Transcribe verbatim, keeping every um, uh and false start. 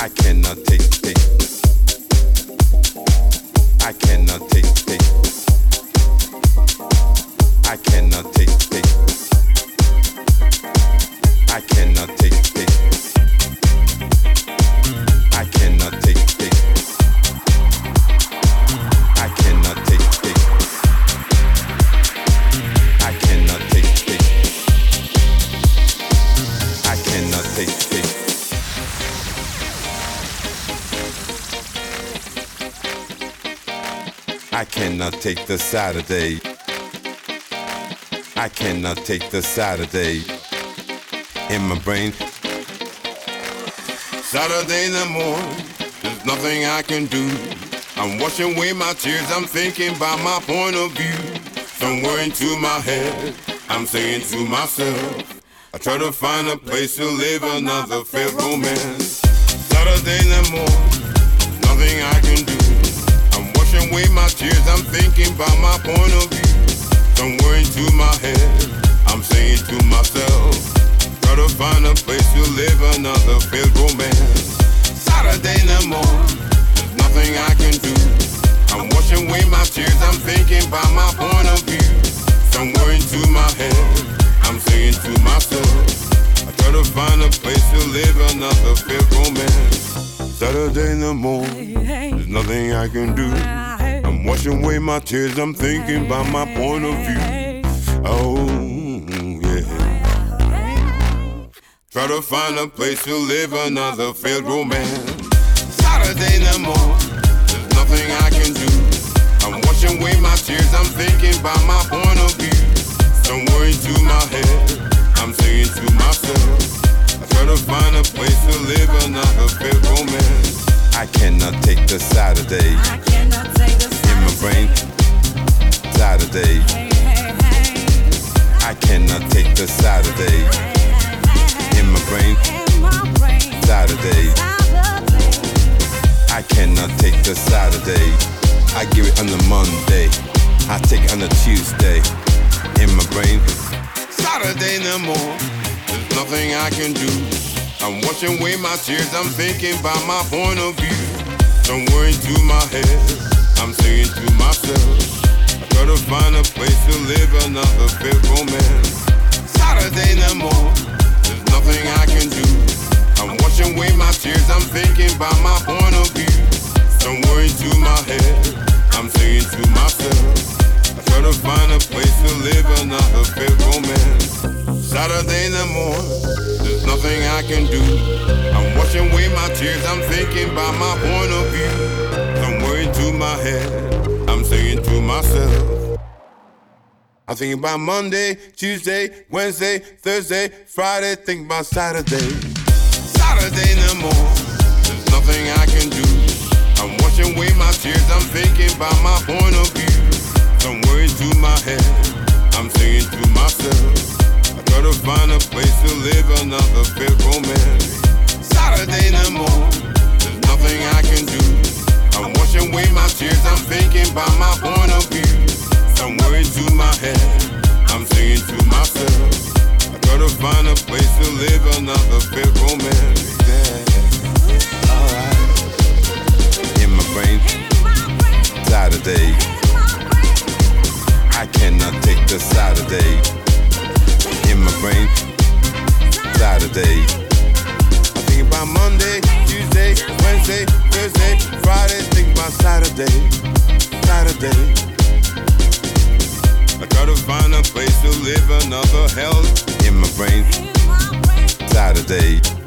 I cannot take, take. I cannot take, take. I cannot take, take. I cannot take, take. I cannot take, take. I cannot take, take. I cannot take, take. I cannot take, take. I cannot take the Saturday. I cannot take the Saturday in my brain. Saturday in the morning, there's nothing I can do. I'm washing away my tears, I'm thinking about my point of view. Somewhere into my head, I'm saying to myself, I try to find a place to live another failed romance. Saturday in the morning, there's nothing I can do. I'm washing away my tears, I'm thinking about my point of view. Somewhere into my head, I'm saying to myself, try to find a place to live another failed romance. Saturday in the morning, there's nothing I can do. I'm washing away my tears, I'm thinking about my point of view. Somewhere into my head, I'm saying to myself, I try to find a place to live another failed romance. Saturday in the morning, there's nothing I can do. I'm washing away my tears, I'm thinking about my point of view. Oh, yeah. Try to find a place to live another failed romance. Saturday in the morning, there's nothing I can do. I'm washing away my tears, I'm thinking about my point of view. Somewhere into my head, I'm saying to myself, I try to find a place to live another failed romance. I cannot take the Saturday. I cannot take the Saturday. In my brain, Saturday. Hey, hey, hey. I cannot take the Saturday. In my brain, In my brain. Saturday. Saturday. I cannot take the Saturday. I give it on the Monday. I take it on the Tuesday. In my brain, Saturday in the morning, there's nothing I can do. I'm washing away my tears, I'm thinking about my point of view. Somewhere into my head, I'm saying to myself, I try to find a place to live another failed romance. Saturday in the morning, there's nothing I can do. I'm washing away my tears, I'm thinking about my point of view. Somewhere into my head, I'm saying to myself, I try to find a place to live another failed romance. Saturday in the morning, there's nothing I can do. I'm washing away my tears, I'm thinking about my point of view. Somewhere into my head, I'm saying to myself, I'm thinking about Monday, Tuesday, Wednesday, Thursday, Friday, thinking about Saturday. Saturday in the morning, there's nothing I can do. I'm washing away my tears, I'm thinking about my point of view. Somewhere into my head, I'm saying to myself, I try to find a place to live another failed romance. Saturday in the morning, there's nothing I can do. I'm washing away my tears, I'm thinking about my point of view. Somewhere into my head, I'm saying to myself, I try to find a place to live another failed romance. Yeah, alright. In my brain, Saturday. I cannot take the Saturday. In my brain, Saturday. I think about Monday, Tuesday, Wednesday, Thursday, Friday. Think about Saturday, Saturday. I try to find a place to live another hell. In my brain, Saturday.